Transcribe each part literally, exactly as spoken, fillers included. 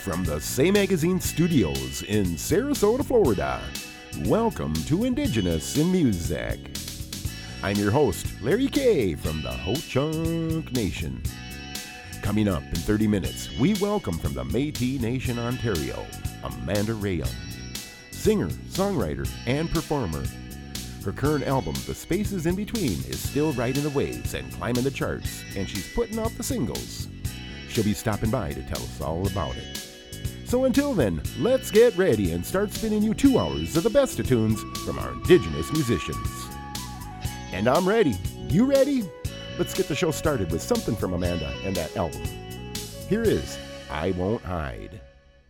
From the Say Magazine studios in Sarasota, Florida, welcome to Indigenous in Music. I'm your host, Larry Kay from the Ho-Chunk Nation. Coming up in thirty minutes, we welcome from the Métis Nation, Ontario, Amanda Rayum, singer, songwriter, and performer. Her current album, The Spaces in Between, is still riding the waves and climbing the charts, and she's putting out the singles. She'll be stopping by to tell us all about it. So until then, let's get ready and start spinning you two hours of the best of tunes from our Indigenous musicians. And I'm ready. You ready? Let's get the show started with something from Amanda and that album. Here is I Won't Hide.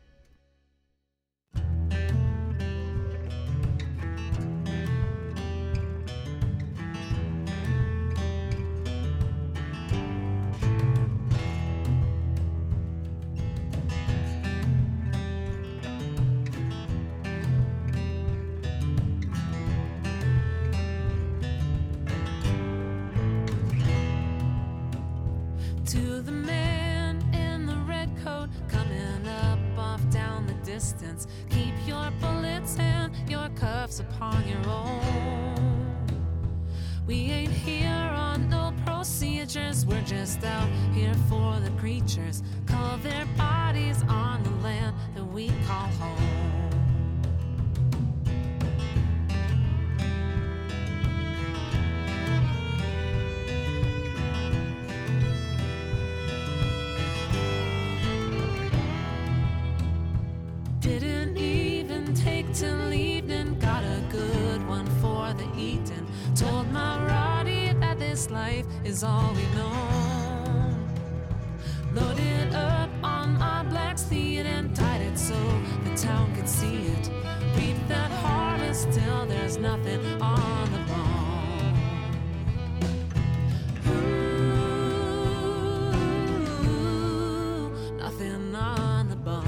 To the man in the red coat coming up off down the distance, keep your bullets and your cuffs upon your own. We ain't here on no procedures, we're just out here for the creatures, call their bodies on the land that we call home. Didn't even take till evening, got a good one for the eating. Told my Roddy that this life is all we know. Loaded up on my black steed and tied it so the town could see it. Reap that harvest till there's nothing on the bone. Ooh, nothing on the bone.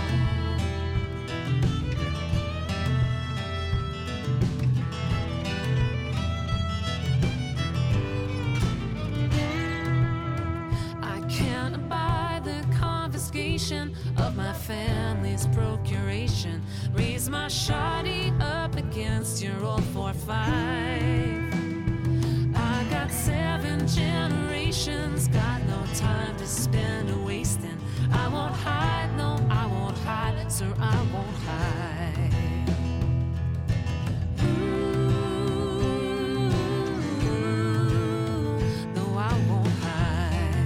Of my family's procuration, raise my shoddy up against your old four five. I got seven generations, got no time to spend a wasting. I won't hide, no, I won't hide, sir, I won't hide. Ooh, no, I won't hide.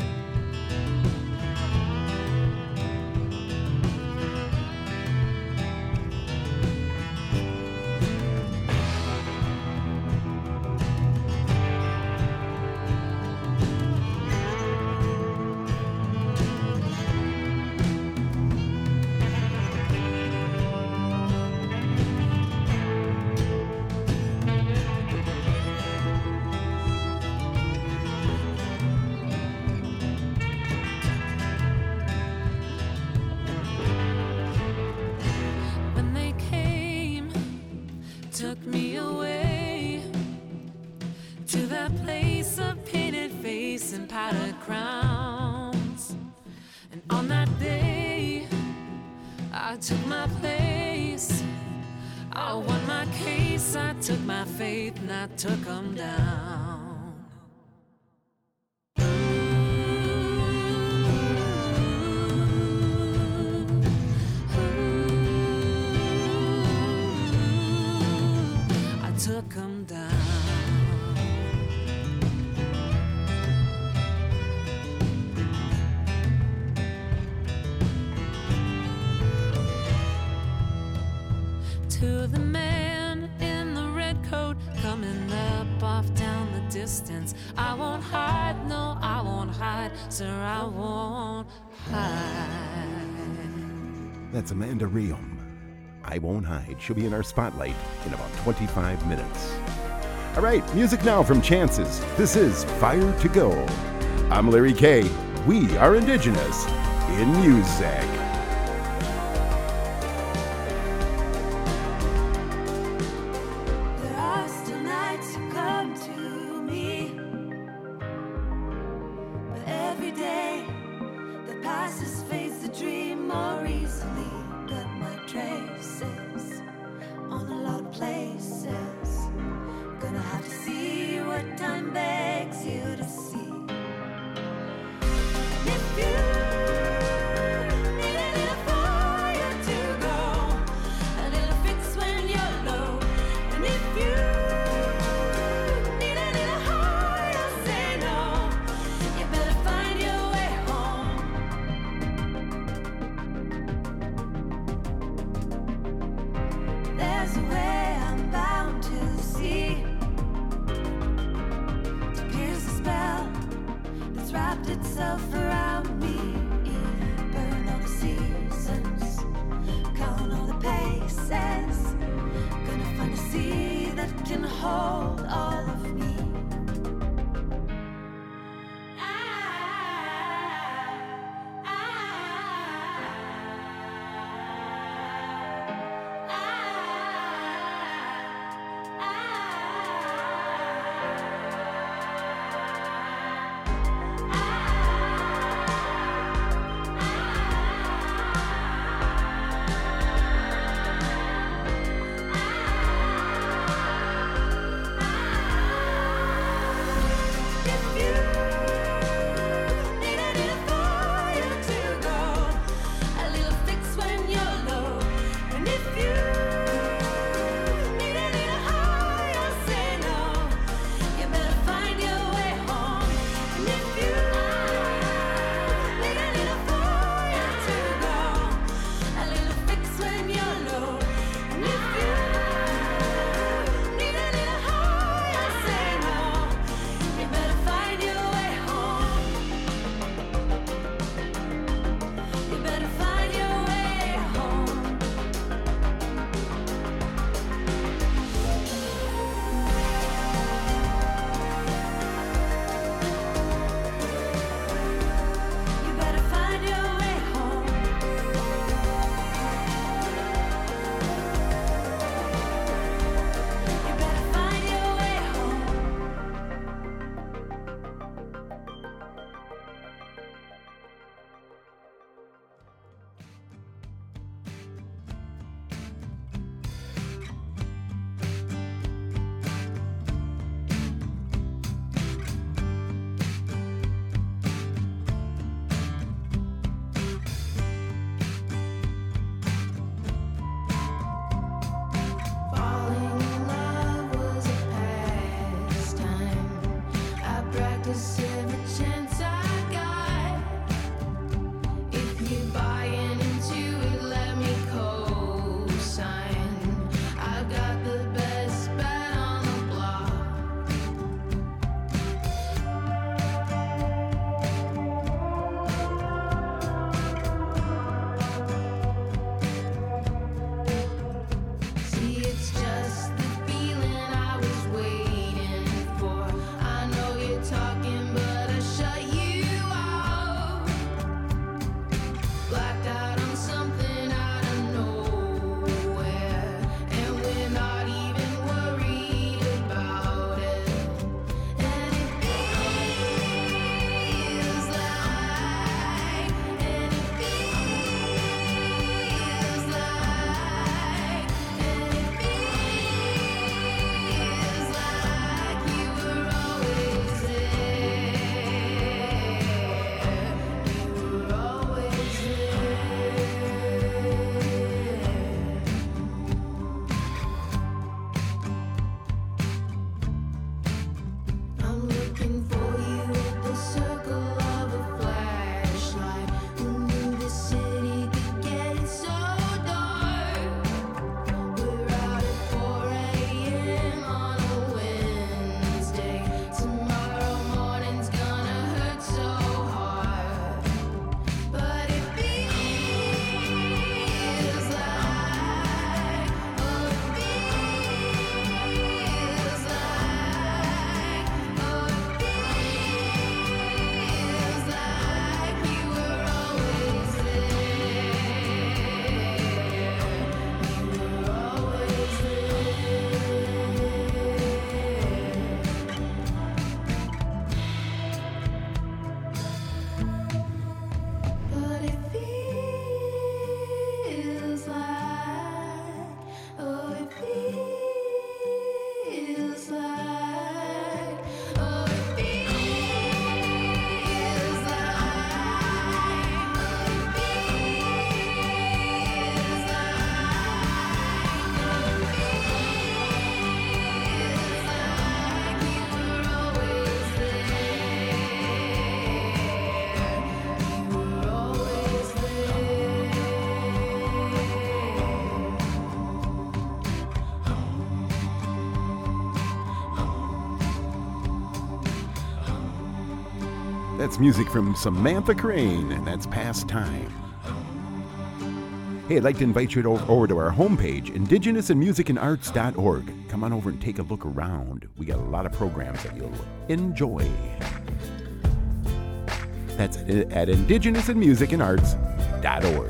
Took me away to that place of painted face and powdered crowns. And on that day, I took my place. I won my case, I took my faith, and I took them down. Took them down. To the man in the red coat coming up off down the distance, I won't hide, no, I won't hide, sir, I won't hide. That's Amanda Rayum. I Won't Hide. She'll be in our spotlight in about twenty-five minutes. All right, music now from Chances. This is Fire to Go. I'm Larry Kay. We are Indigenous in Music. There are still nights you come to me, but every day that passes fades the dream more there's a way I'm bound to see, to pierce the spell that's wrapped itself around me. Burn all the seasons, count all the paces. Gonna find a sea that can hold all of me. That's music from Samantha Crane, and that's Past Time. Hey, I'd like to invite you to, over to our homepage, indigenous in music and arts dot org. Come on over and take a look around. We got a lot of programs that you'll enjoy. That's at indigenous in music and arts dot org.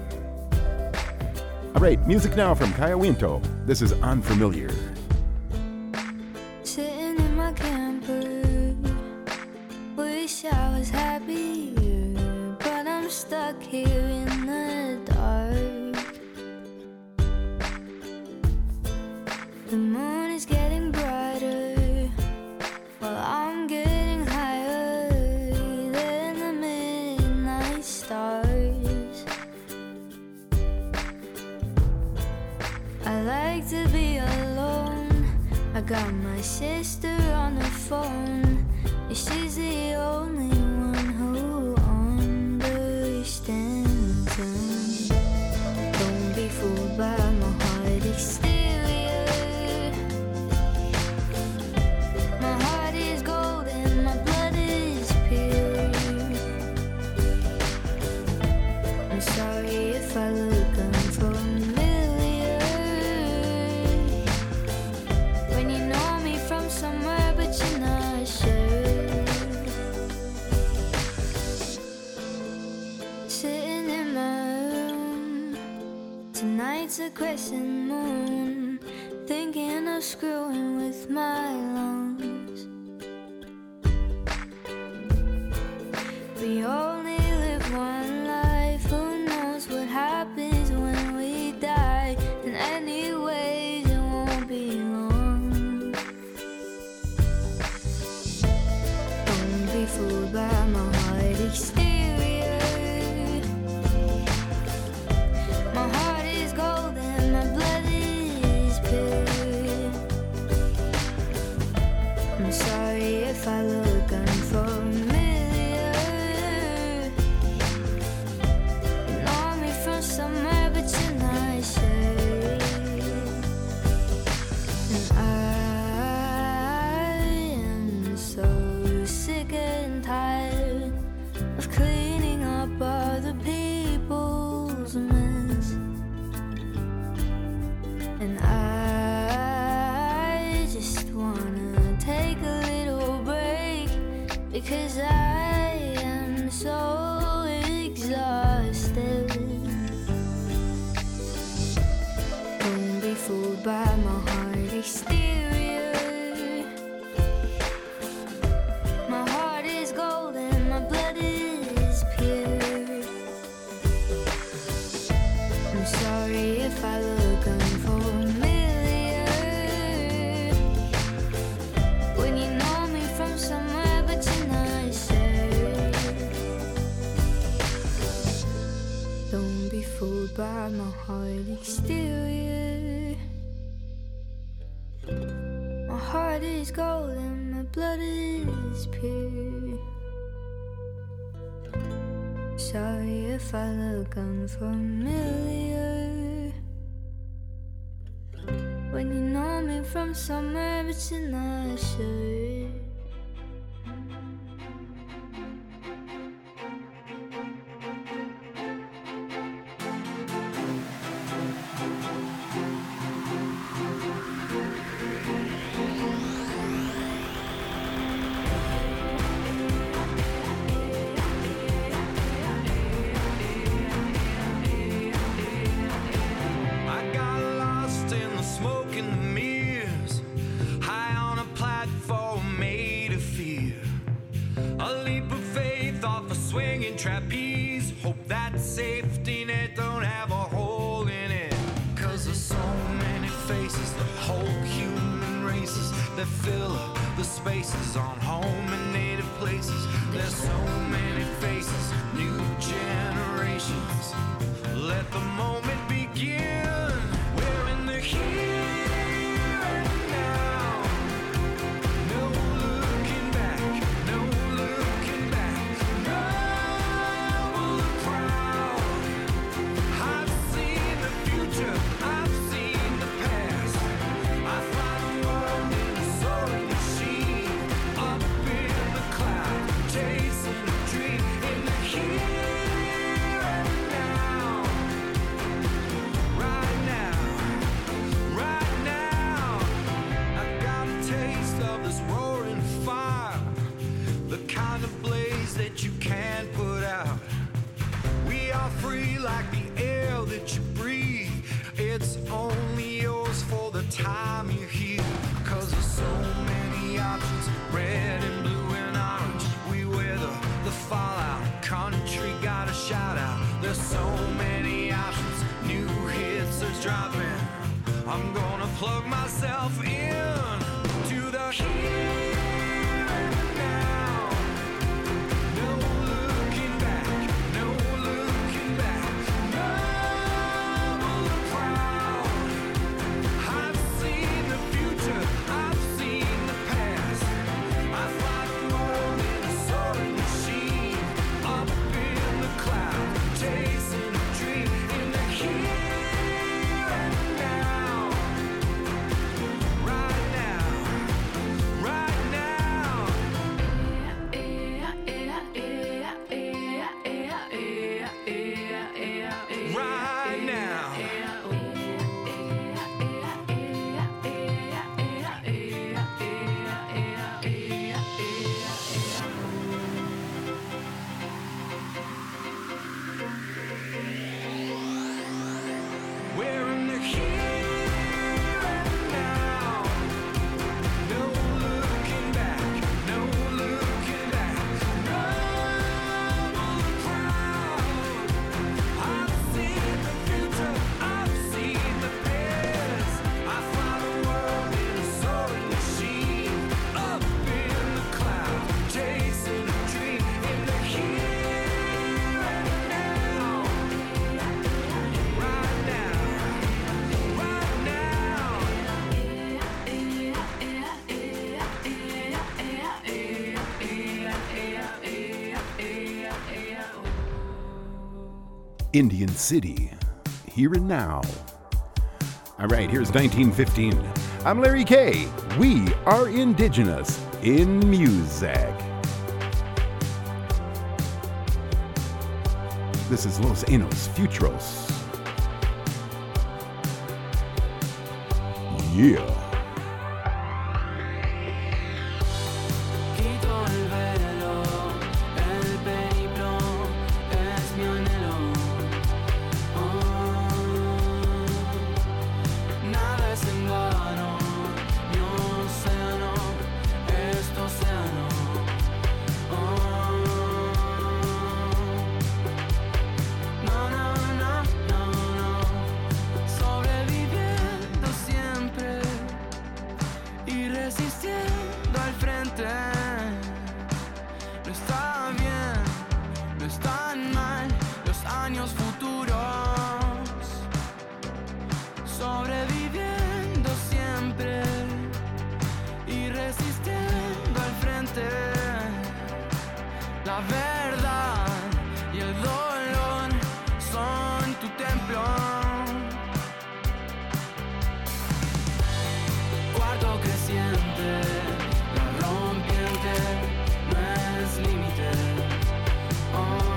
All right, music now from Kaya Winto. This is Unfamiliar. Sitting in my camper, wish I was happier, but I'm stuck here in the dark. The moon is getting brighter while I'm getting higher than the midnight stars. I like to be alone. I got my sister on the phone. She's the only one who understands him. Don't be fooled by my heart exterior. My heart is gold and my blood is pure. I'm sorry if I look unfamiliar when you know me from somewhere but you're not sure. Sitting in my room, tonight's a crescent moon, thinking of screwing with my lungs. We only live one life, who knows what happens when we die, and anyways it won't be long. Don't be fooled by my heart exterior. My heart is gold and my blood is pure. I'm sorry if I look unfamiliar. You know me from somewhere but you're not sure. And I am so sick and tired of cleaning up other people's mess. And I just wanna take a little break because I am so exhausted. Don't be fooled by my heart exterior. My heart is gold and my blood is pure. I'm sorry if I look unfamiliar when you know me from somewhere but you're not sure. Don't be fooled by my heart exterior. My heart is gold and my blood is pure. Sorry if I look unfamiliar when you know me from somewhere but you're not sure. I got lost in the smoke and the mirrors, high on a platform made of fear. A leap of faith off a swinging trapeze. Hope that safety net don't have a hole in it. Cause there's so many faces, the whole human races that fill up the spaces on home and native places. There's so many faces, new generations. Let the moment begin. We're in the here and now. No looking back, no looking back. No will look proud. I've seen the future, I've seen the past. I find a world in a soaring machine, up in the cloud, chasing only yours for the time you're here. Cause there's so many options, red and blue and orange. We weather the fallout, country got a shout out. There's so many options, new hits are dropping. I'm gonna plug myself in to the here and now. No looking back, no looking back. Double the crowd. I've seen the future, I've seen the past. I fly the world in a soaring machine, up in the cloud, chasing a dream in the here and now. Right now, right now. Right now. We're in the here and now. No looking back, no looking back. Double the crowd. I've seen the future, I've seen the past. I fly the world in a soaring machine, up in the cloud, chasing a dream in the here and now. Right now, right now. Indian City, here and now. All right, here's nineteen fifteen. I'm Larry K. We are indigenous in music. This is Los Enos Futuros. Yeah. Quito el velo, el periplo es mi anhelo. Oh, nada es en vano, mi océano es tu océano. Oh, no, no, no, no, no. Sobreviviendo siempre y resistiendo al frente. No está bien, no están mal los años futuros. Sobreviviendo siempre y resistiendo al frente. La verdad y el dolor son tu templo. Cuarto creciente, la rompiente no es límite. Oh,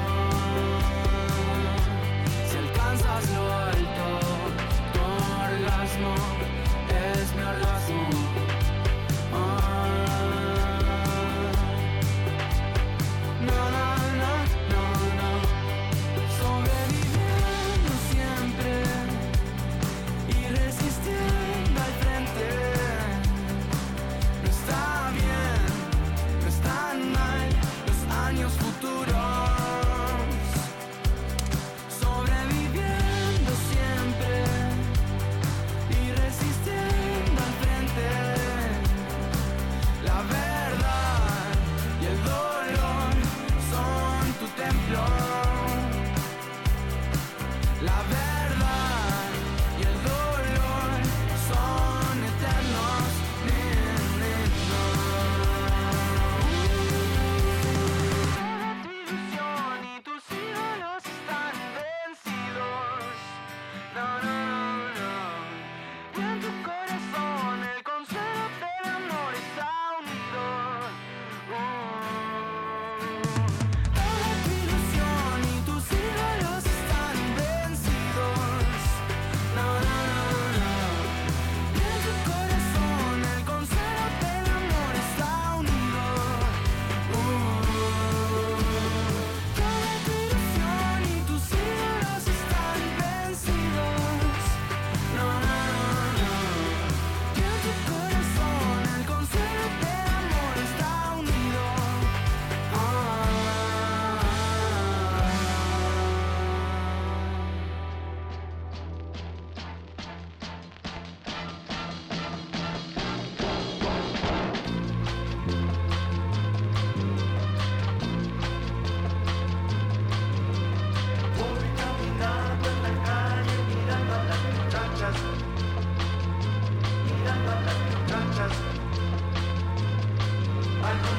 si alcanzas lo alto, tu orgasmo es mi orgasmo. Oh, no, no, no, no, no. Sobreviviendo siempre y resistiendo al frente. No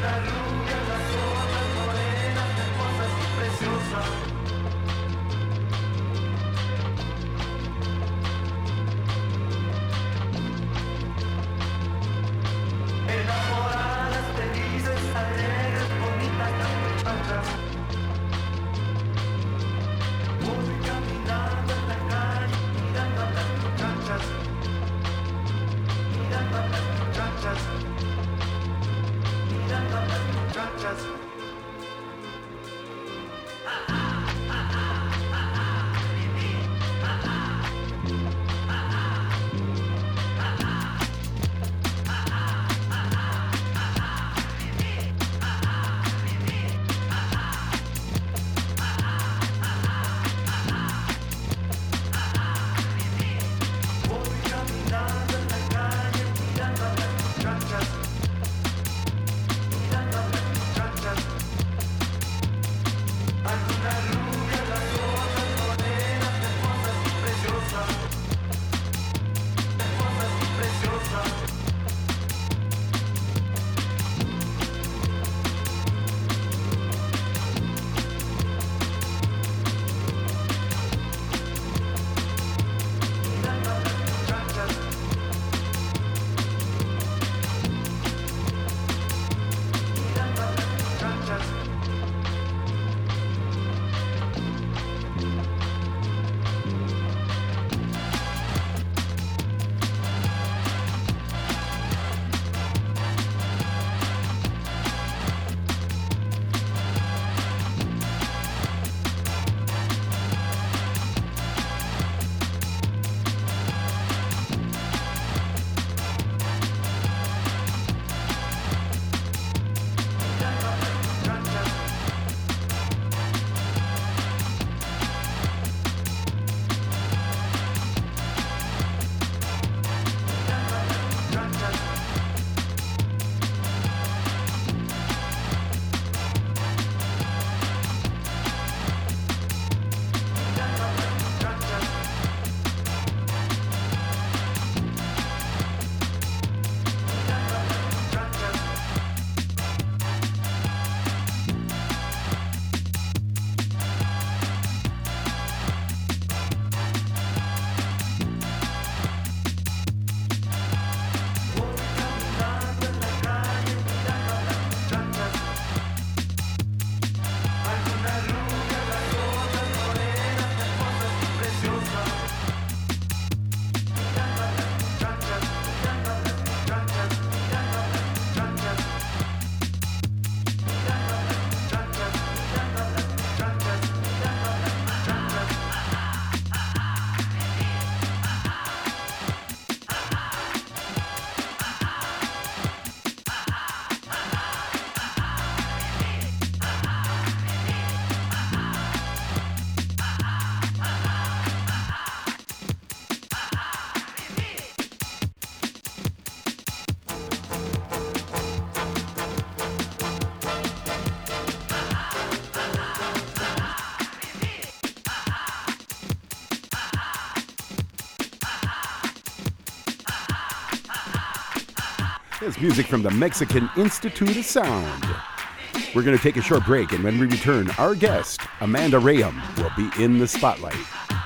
It's music from the Mexican Institute of Sound. We're going to take a short break, and when we return, our guest, Amanda Rayam, will be in the spotlight.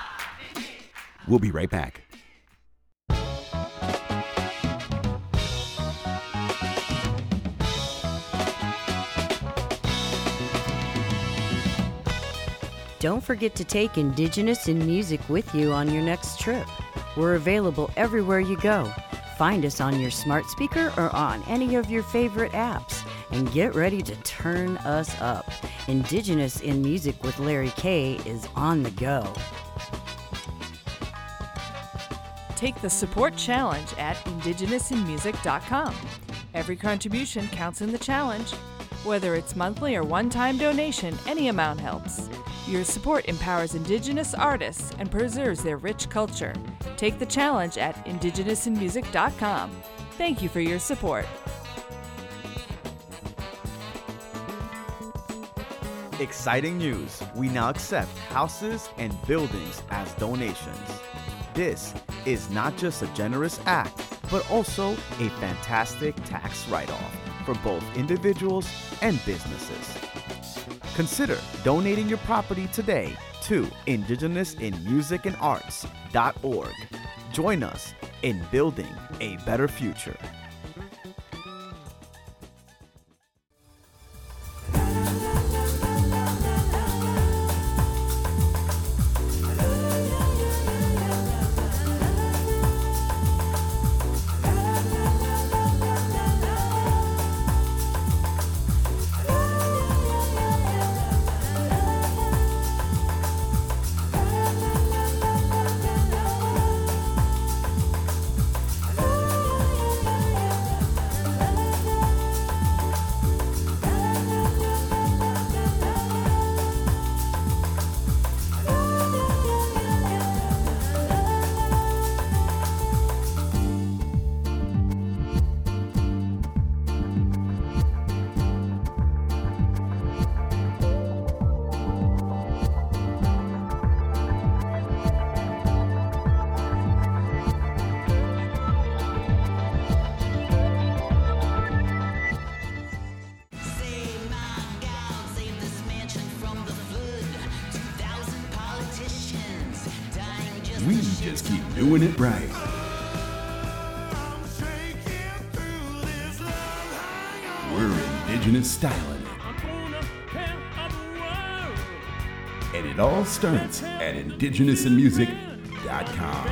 We'll be right back. Don't forget to take Indigenous in Music with you on your next trip. We're available everywhere you go. Find us on your smart speaker or on any of your favorite apps, and get ready to turn us up. Indigenous in Music with Larry K is on the go. Take the support challenge at indigenous in music dot com. Every contribution counts in the challenge. Whether it's monthly or one-time donation, any amount helps. Your support empowers Indigenous artists and preserves their rich culture. Take the challenge at indigenous in music dot com. Thank you for your support. Exciting news! We now accept houses and buildings as donations. This is not just a generous act, but also a fantastic tax write-off for both individuals and businesses. Consider donating your property today to indigenous in music and arts dot org. Join us in building a better future. We just keep doing it right. We're indigenous styling it. And it all starts at indigenous in music dot com.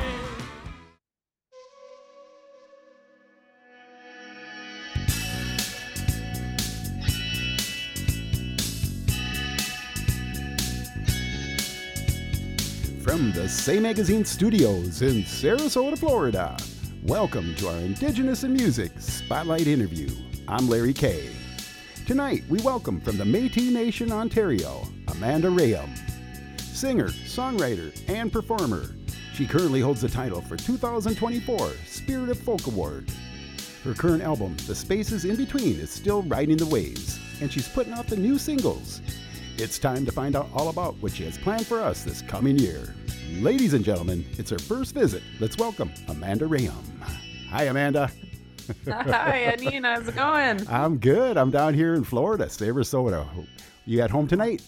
From the Say Magazine studios in Sarasota, Florida, welcome to our Indigenous in Music Spotlight interview. I'm Larry Kay. Tonight, we welcome from the Métis Nation, Ontario, Amanda Rayum. Singer, songwriter, and performer, she currently holds the title for two thousand twenty-four Spirit of Folk Award. Her current album, The Spaces in Between, is still riding the waves, and she's putting out the new singles. It's time to find out all about what she has planned for us this coming year. Ladies and gentlemen, it's her first visit. Let's welcome Amanda Rayum. Hi, Amanda. Hi, Anine. How's it going? I'm good. I'm down here in Florida, Sarasota. You at home tonight?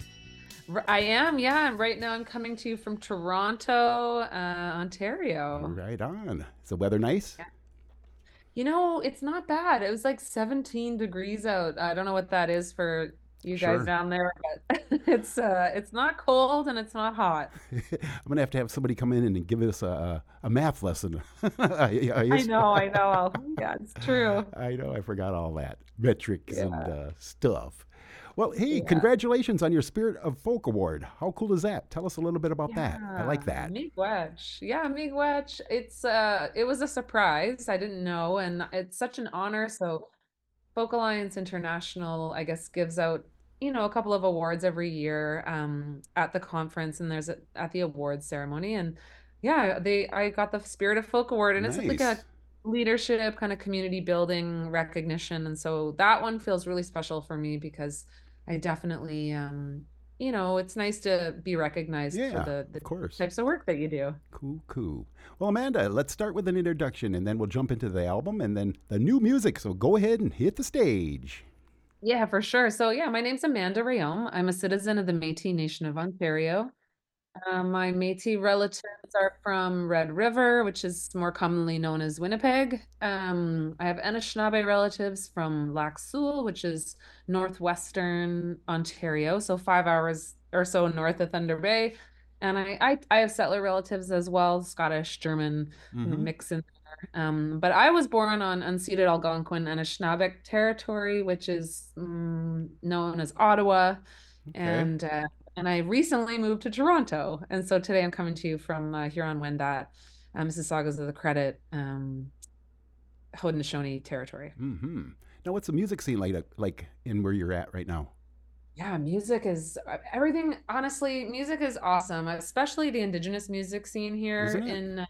I am, yeah. Right now I'm coming to you from Toronto, uh, Ontario. Right on. Is the weather nice? Yeah. You know, it's not bad. It was like seventeen degrees out. I don't know what that is for you Sure. guys down there, but it's uh, it's not cold and it's not hot. I'm going to have to have somebody come in and give us a, a math lesson. I, I, I know, I know. Yeah, it's true. I know. I forgot all that. Metrics Yeah. and uh, stuff. Well, hey, Yeah. congratulations on your Spirit of Folk Award. How cool is that? Tell us a little bit about that. I like Yeah, that. Miigwech. Yeah, Miigwech. It's uh it was a surprise. I didn't know, and it's such an honor. So Folk Alliance International, I guess, gives out, you know, a couple of awards every year um at the conference, and there's a, at the awards ceremony. And yeah, they I got the Spirit of Folk Award, and it's like a Nice. leadership kind of community building recognition. And so that one feels really special for me because I definitely um you know, it's nice to be recognized for Yeah, the the of course. types of work that you do. Cool, cool. Well, Amanda, let's start with an introduction and then we'll jump into the album and then the new music. So go ahead and hit the stage. Yeah, for sure. So yeah, my name's Amanda Rayom. I'm a citizen of the Métis Nation of Ontario. Uh, my Métis relatives are from Red River, which is more commonly known as Winnipeg. Um, I have Anishinaabe relatives from Lac Seul, which is northwestern Ontario, so five hours or so north of Thunder Bay. And I, I, I have settler relatives as well, Scottish, German, Mm-hmm. mix in there. Um, but I was born on unceded Algonquin Anishinaabe territory, which is um, known as Ottawa. Okay. And uh, and I recently moved to Toronto, and so today I'm coming to you from uh, Huron-Wendat, um, Mississaugas of the Credit, um, Haudenosaunee territory. Mm-hmm. Now, what's the music scene like, like in where you're at right now? Yeah, music is uh, everything. Honestly, music is awesome, especially the Indigenous music scene here Isn't it? in uh,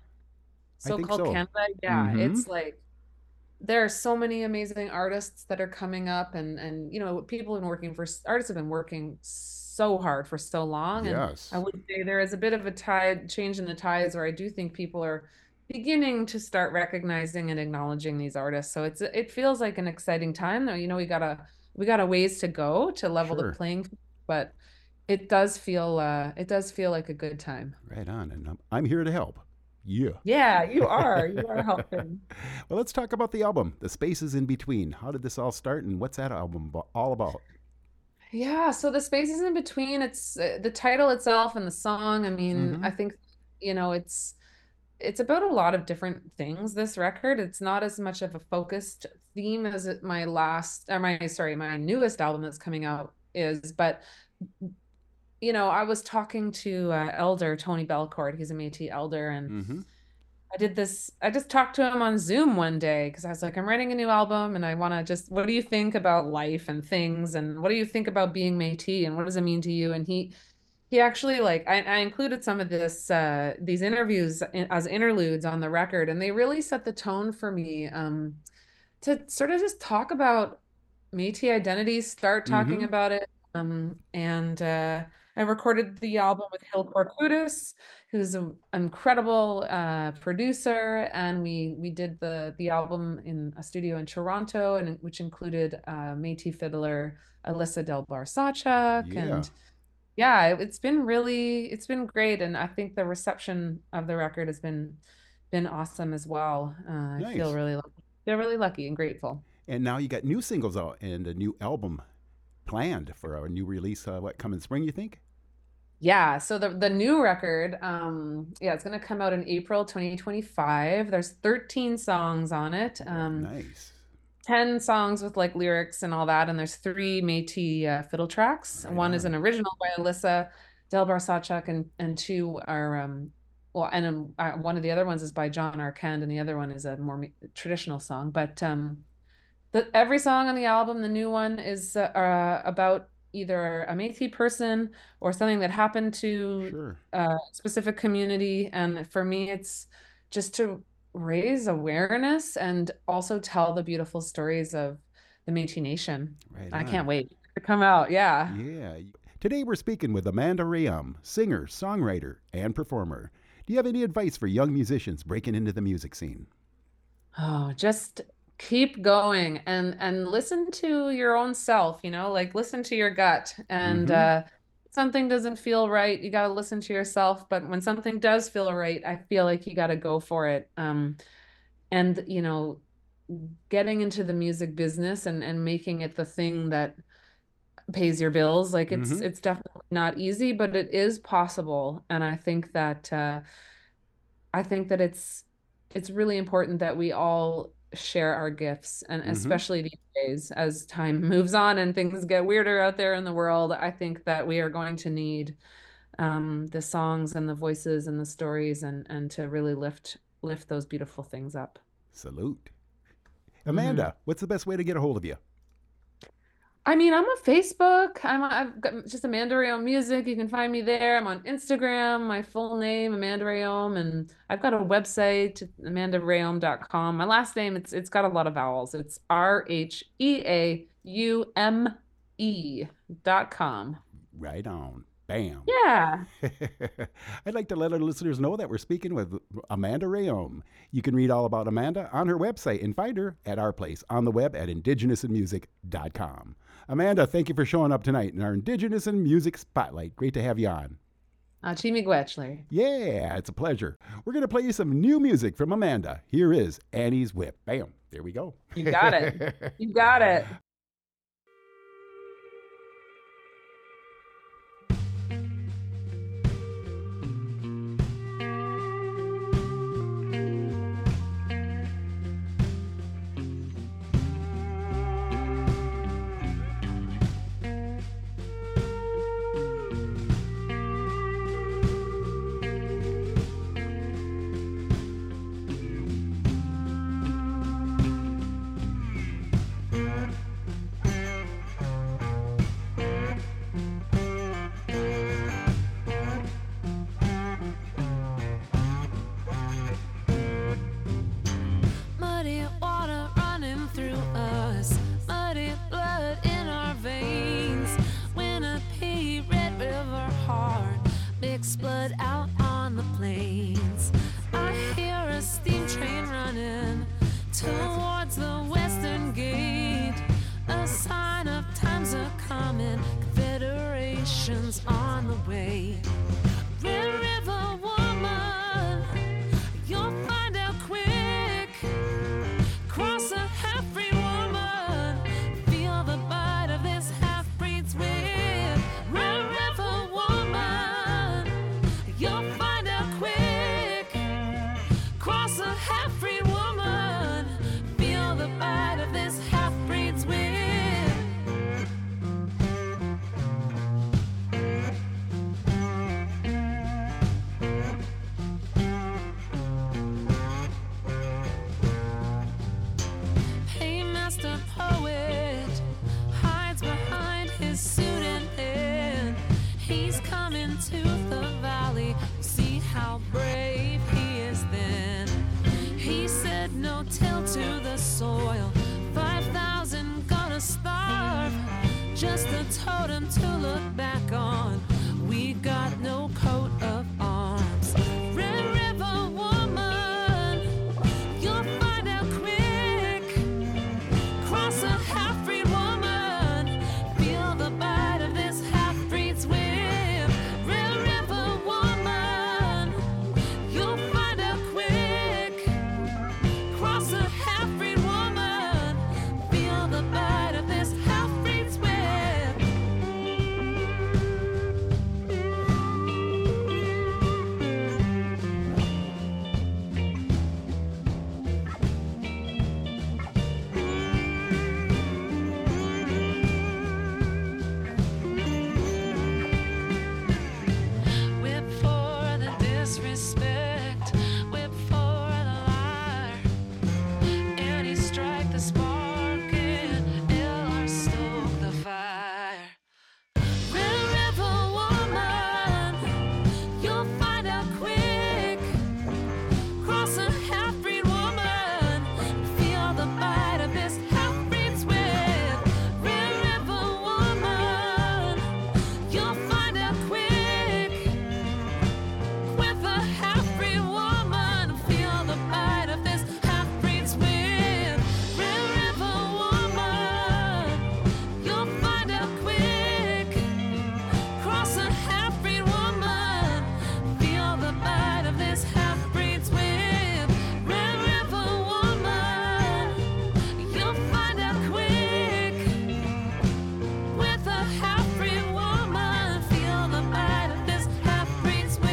I think so-called so. Canada. Yeah, Mm-hmm. it's like there are so many amazing artists that are coming up, and and you know, people have been working for artists have been working so hard for so long, and Yes. I would say there is a bit of a tide change in the tides where I do think people are beginning to start recognizing and acknowledging these artists. So it's it feels like an exciting time. Though, you know, we got a we got a ways to go to level Sure. the playing field, but it does feel uh it does feel like a good time. Right on. And I'm, I'm here to help. Yeah. Yeah, you are. You are helping. Well, let's talk about the album, The Spaces in Between. How did this all start, and what's that album bo- all about? Yeah, so the spaces in between, it's uh, the title itself and the song. I mean, Mhm. I think, you know, it's it's about a lot of different things, this record. It's not as much of a focused theme as it, my last, or my, sorry, my newest album that's coming out is, but you know, I was talking to uh, Elder Tony Belcourt. He's a Métis elder, and Mm-hmm. I did this. I just talked to him on Zoom one day because I was like, I'm writing a new album, and I want to just, what do you think about life and things, and what do you think about being Métis, and what does it mean to you? And he he actually, like, I, I included some of this uh, these interviews in, as interludes on the record, and they really set the tone for me um, to sort of just talk about Métis identity, start talking Mm-hmm. about it. Um, and uh, I recorded the album with Hill Corcutis, who's an incredible uh, producer, and we we did the the album in a studio in Toronto, and which included uh, Métis fiddler Alyssa Del Barsachak, Yeah. and yeah, it, it's been really it's been great, and I think the reception of the record has been been awesome as well. Uh, I feel Nice. really lucky. Feel really lucky and grateful. And now you got new singles out and a new album planned for a new release. Uh, what, coming spring, you think? Yeah, so the the new record, um, yeah, it's gonna come out in April twenty twenty-five. There's thirteen songs on it, um, Nice. ten songs with like lyrics and all that, and there's three Métis uh, fiddle tracks. Right One is on. an original by Alyssa Del Barsachak, and and two are um, well, and um, uh, one of the other ones is by John Arkand, and the other one is a more me- traditional song. But um, the every song on the album, the new one, is uh, uh, about either a Métis person or something that happened to Sure. a specific community. And for me, it's just to raise awareness and also tell the beautiful stories of the Métis Nation. Right I on. can't wait to come out. Yeah. Yeah. Today we're speaking with Amanda Rayum, singer, songwriter, and performer. Do you have any advice for young musicians breaking into the music scene? Oh, just keep going and and listen to your own self, you know, like listen to your gut. And Mhm. uh something doesn't feel right, you got to listen to yourself, but when something does feel right, I feel like you got to go for it. Um and you know, getting into the music business and and making it the thing that pays your bills, like it's Mhm. it's definitely not easy, but it is possible. And I think that uh I think that it's it's really important that we all share our gifts, and Mhm. especially these days as time moves on and things get weirder out there in the world, I think that we are going to need um, the songs and the voices and the stories, and and to really lift lift those beautiful things up. Salute. Mhm. Amanda, what's the best way to get a hold of you? I mean, I'm on Facebook. I'm on, I've got just Amanda Rayom Music. You can find me there. I'm on Instagram, my full name, Amanda Rayom, and I've got a website, amanda rayom dot com. My last name, it's it's got a lot of vowels. It's R H E A U M E dot com. Right on. Bam. Yeah. I'd like to let our listeners know that we're speaking with Amanda Rayom. You can read all about Amanda on her website and find her at our place on the web at indigenous in music dot com. Amanda, thank you for showing up tonight in our Indigenous in Music Spotlight. Great to have you on. Uh, Chimigwechler. Yeah, it's a pleasure. We're going to play you some new music from Amanda. Here is Annie's Whip. Bam. There we go. You got it. You got it. Thank way. Red River woman, you'll find out quick. Cross a half-breed woman, feel the bite of this half-breed's whip. Red River woman, you'll find out quick. Cross a half-breed woman, feel the bite of this half-breed's whip. Paymaster poet hides behind his suit and pen. He's coming to the valley, see how brave he is then. He said no till to the soil, five thousand gonna starve. Just a totem to look back on, we got no coat of arms. Red River woman, you'll find out quick. Cross a half-breed woman, feel the bite of this half-breed's whip. Red River woman, you'll find out quick. Cross a half-breed woman, feel the bite of this half-breed's whip. Whip for the disrespect, whip for the liar. Any strike the spark and L R stoke the fire. Red River woman, you'll find out quick. Cross a half-breed woman, feel the bite of this half-breed's whip. Red River woman, you'll find out quick. With a half-breed woman, feel the bite of this half-breed's whip. Red River woman, you'll find out quick. Cross a half-breed woman, feel the bite of this half-breed's whip. Red River woman, you'll find out quick. With a half-breed woman, feel the bite of this half-breed's whip.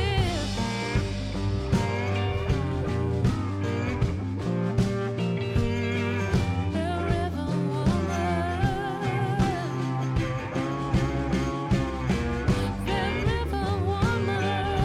Red River woman, Red River woman.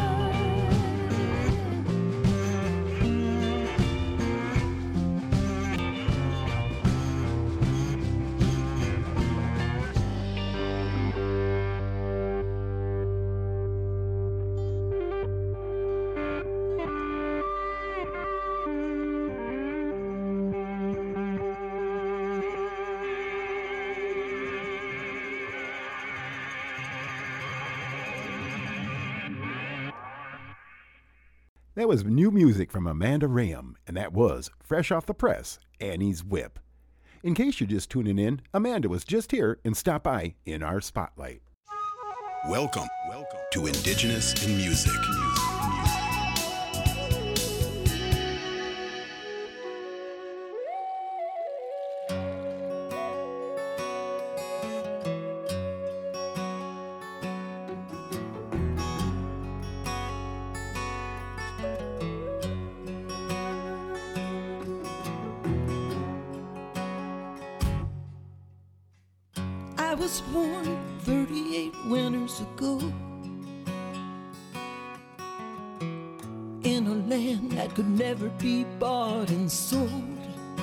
That was new music from Amanda Rayam, and that was, fresh off the press, Annie's Whip. In case you're just tuning in, Amanda was just here and stopped by in our spotlight. Welcome, welcome to Indigenous in Music. I was born thirty-eight winters ago in a land that could never be bought and sold.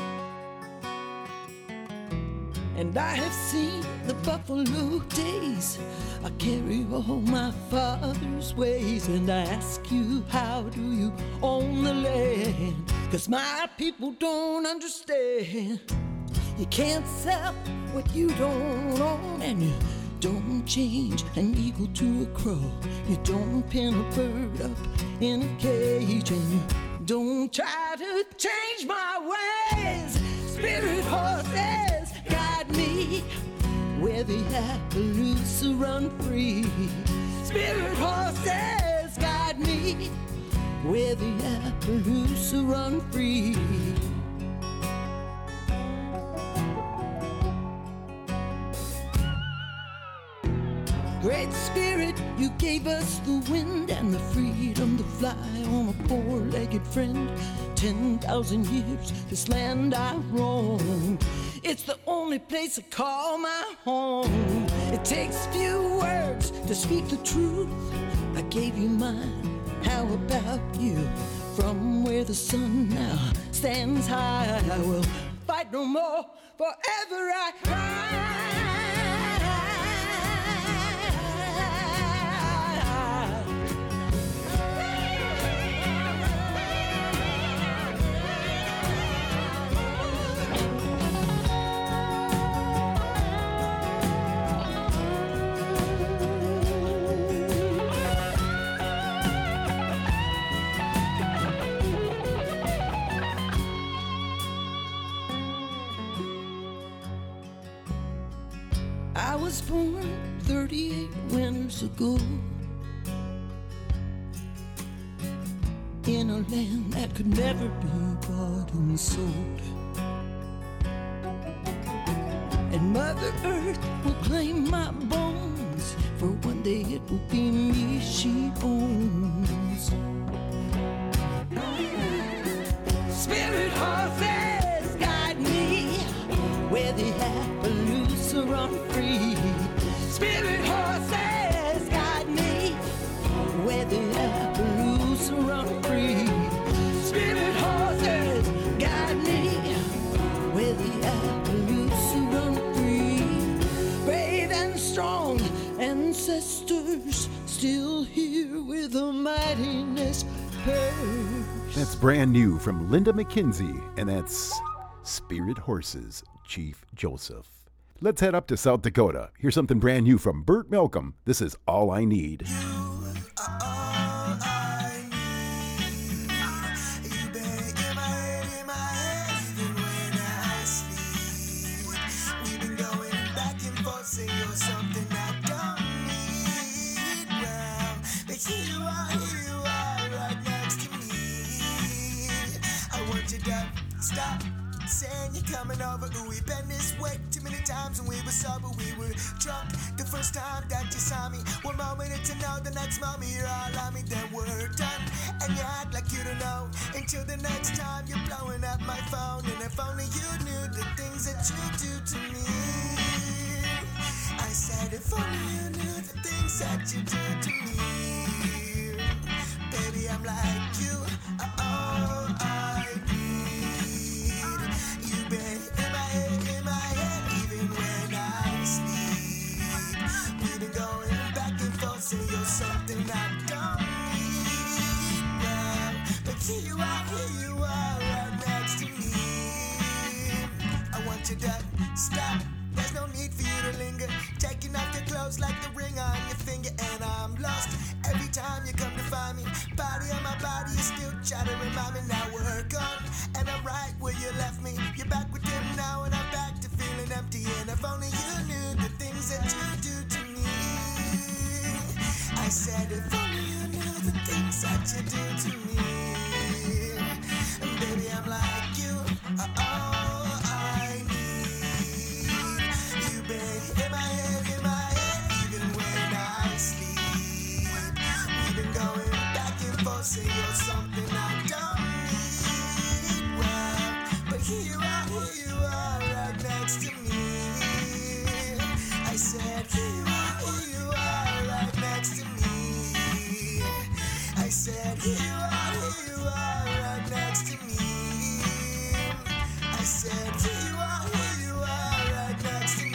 And I have seen the buffalo days. I carry all my father's ways. And I ask you, how do you own the land? 'Cause my people don't understand. You can't sell what you don't own, and you don't change an eagle to a crow. You don't pin a bird up in a cage, and you don't try to change my ways. Spirit horses guide me where the Appaloosa run free. Spirit horses guide me where the Appaloosa run free. Great Spirit, you gave us the wind and the freedom to fly on a four-legged friend. Ten thousand years, this land I roamed. It's the only place I call my home. It takes few words to speak the truth. I gave you mine, how about you? From where the sun now stands high, I will fight no more, forever I cry. I was born thirty-eight winters ago in a land that could never be bought and sold. And Mother Earth will claim my bones, for one day it will be me she owns. Spirit horses guide me where the Appaloosa run free. Spirit horses guide me where the Appaloosa run free. Spirit horses guide me where the Appaloosa run free. Brave and strong ancestors still here with a mightiness purse. That's brand new from Linda McKenzie, and that's Spirit Horses, Chief Joseph. Let's head up to South Dakota. Here's something brand new from Burt Malcolm. This is All I Need. Stop saying you're coming over. Ooh, we've been this way too many times when we were sober. We were drunk the first time that you saw me. One moment to know, the next moment you're all on me. Then we're done, and you act like you don't know until the next time you're blowing up my phone. And if only you knew the things that you do to me. I said if only you knew the things that you do to me. Baby, I'm like you. Oh, I say you're something I don't need now. But here you are, here you are, right next to me. I want you to stop. There's no need for you to linger. Taking off your clothes like the ring on your finger. And I'm lost every time you come to find me. Body on my body, you still try to remind me. Now we're gone, and I'm right where you left me. You're back with him now, and I'm back to feeling empty. And if only you knew the things that you do to me. I said if only you knew the things that you do to me. And baby, I'm like you. All I need. You, baby, in my head, in my head, even when I sleep. We've been going back and forth, say you're something I don't need. Well, but here you are, here you are, right next to me. I said here you are, here you are, right next to me. I said, here you are, here you are, right next to me. I said, here you are, here you are, right next to me.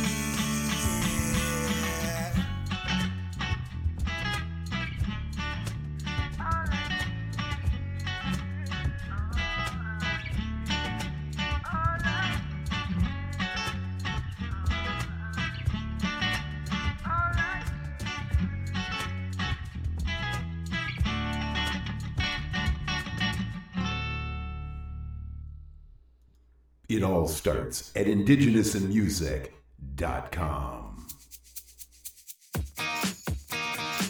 It all starts at indigenous in music dot com.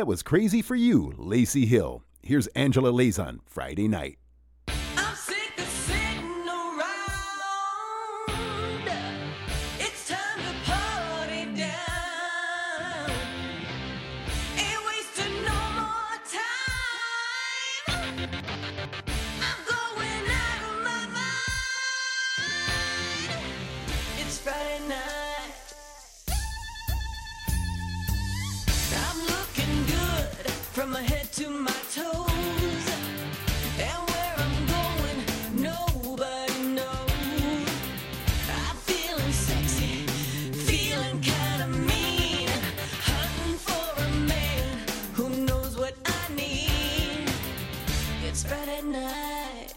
That was Crazy for You, Lacey Hill. Here's Angela Lazon, Friday Night. I'm sick of sitting around. It's time to party down. Ain't wasting no more time. I'm going out of my mind. It's Friday night. I'm looking good from my head to my toes. And where I'm going, nobody knows. I'm feeling sexy, feeling kinda mean. Hunting for a man who knows what I need. It's Friday night.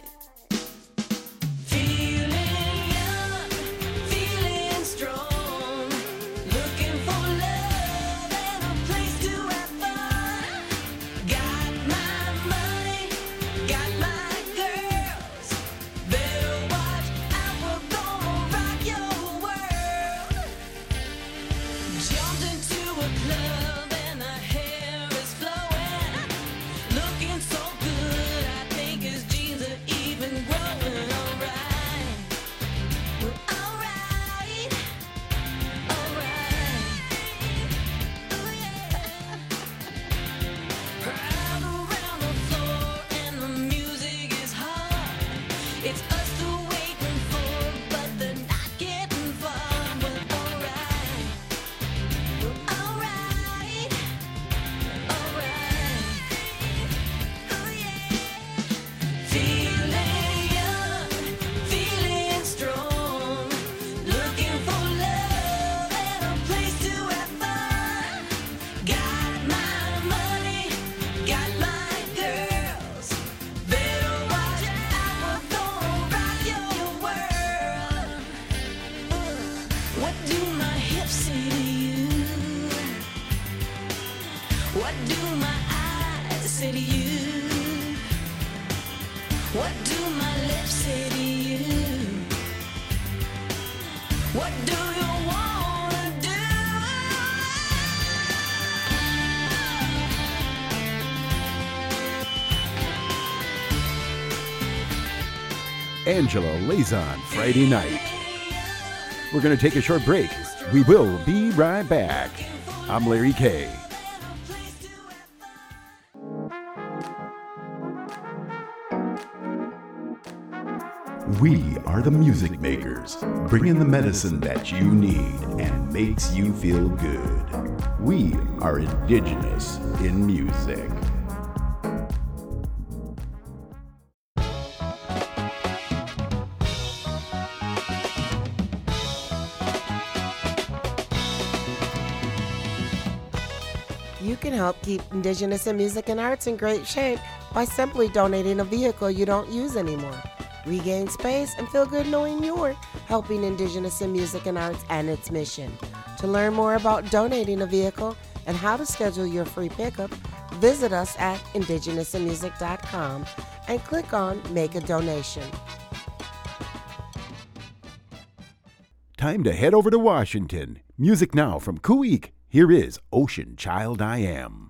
Feeling young, feeling strong. Looking for love and a place to have fun. Got my money, got my girls. Better watch out, we're gonna rock your world. Jumped into a club and the hair is flowing. Looking so good, I think his jeans are even growing. Alright, well, alright, alright. Oh yeah. Crowd around the floor and the music is hard. It's us they're waiting for, but they're not getting far. Well, alright, well, alright, alright. Oh yeah. Feeling young, feeling strong. Looking for love and a place to have fun. Got my money, got my girls. Better watch out, we're gonna rock your world. What do my hips say to you? What do my eyes say to you? What do my lips say to you? What do you wanna do? Angela Lazon, Friday Night. We're going to take a short break. We will be right back. I'm Larry K. We are the music makers, bringing the medicine that you need and makes you feel good. We are indigenous in music. You can help keep Indigenous in Music and Arts in great shape by simply donating a vehicle you don't use anymore. Regain space and feel good knowing you're helping Indigenous in Music and Arts and its mission. To learn more about donating a vehicle and how to schedule your free pickup, visit us at indigenous in music dot com and click on Make a Donation. Time to head over to Washington. Music now from Kuik. Here is Ocean Child I Am.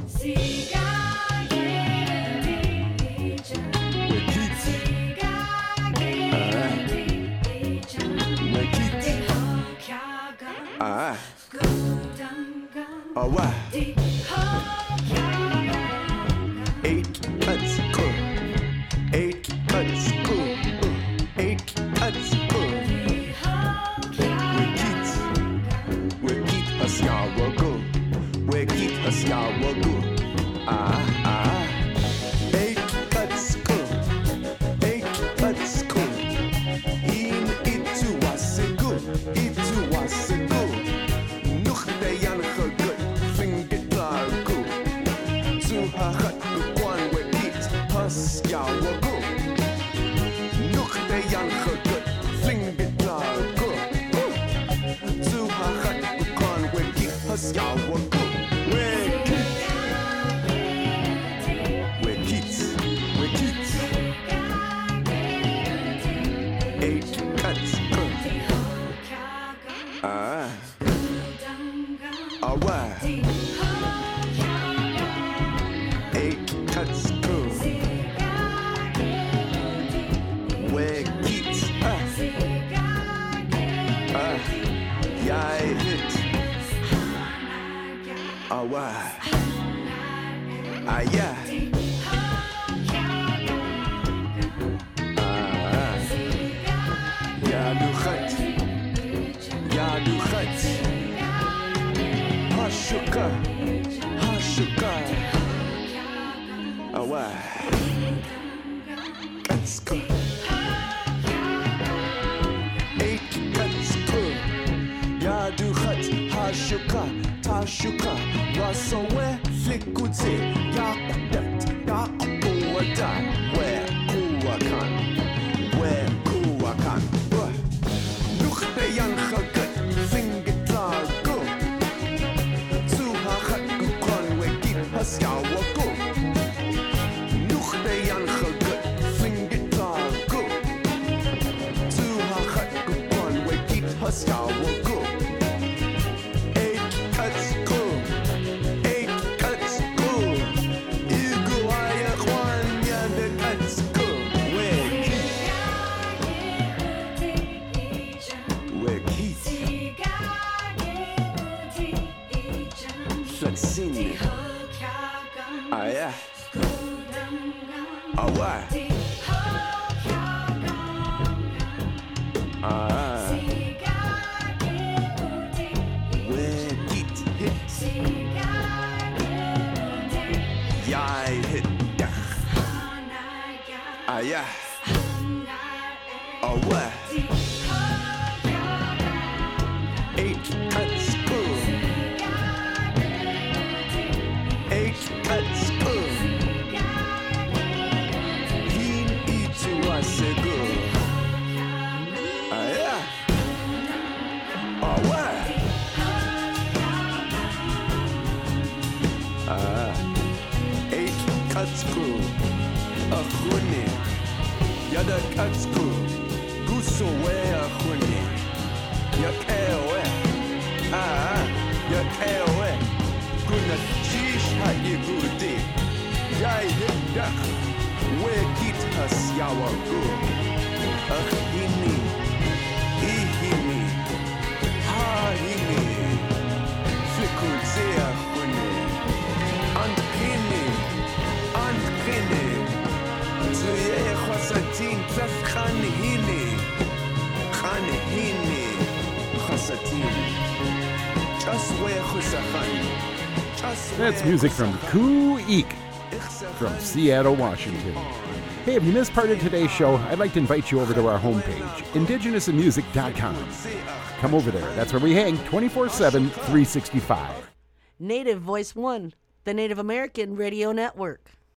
Ah, oh wow. Eight cuts, cool. Eight cuts, cool. Eight cuts, cool. We keep, we keep us y'all go. We keep us y'all go. Ah ah. Eight cuts, cool. Eight cuts, cool. In itu wasigu, itu wasigu. Nog de janige gut, vind it largo. To ha hat kwan we keep us y'all go. Nog de janige gut, vind it largo. To ha hat kwan we keep us y'all go. Ah, alright. Katsko. Where kids ah ah yeah hit awa ah yeah ah ya du khat ya du khat hashuka hashuka awa Katsko. Du khat hashuka tashuka wasowe flikute ya kudat ya kuwada we kuwakan we kuwakan look the young khat finger go to ha khat ku kon we kit has ya wako look the young khat finger go to ha khat ku kon we kit has ya wako Sing. Ah yeah. Ah ouais. Ah. Where it hit. Yeah, hit. Ah yeah. Ah ouais. Eight cuts cool. That's good. He eat to us a good. Ah yeah. Oh what? Ah. Eight cuts cool. A honey. Yada cuts cool. Guso we a honey. Yak ewe. Ah. Yak ewe. Goodness. Yigudi, Yai Hiddak, where Kit has Yawa go. Ahini, Ihini, Hahini, Flikulzea Huni, and Kini, and Kini, Zuye Hosatin, Taf Khanihini, Khanihini, Hosatin, just where Husafan. That's music from Koo Eek from Seattle, Washington. Hey, if you missed part of today's show, I'd like to invite you over to our homepage, indigenous in music dot com. Come over there. That's where we hang twenty-four seven, three sixty-five. Native Voice One, the Native American Radio Network.